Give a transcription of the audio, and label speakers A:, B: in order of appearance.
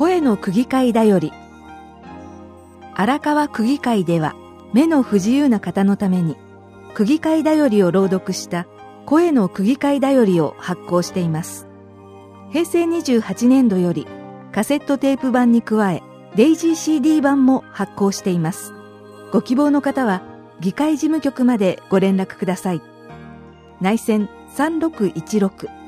A: 声の区議会だより。荒川区議会では目の不自由な方のために区議会だよりを朗読した声の区議会だよりを発行しています。平成28年度よりカセットテープ版に加えデイジー CD 版も発行しています。ご希望の方は議会事務局までご連絡ください。内線3616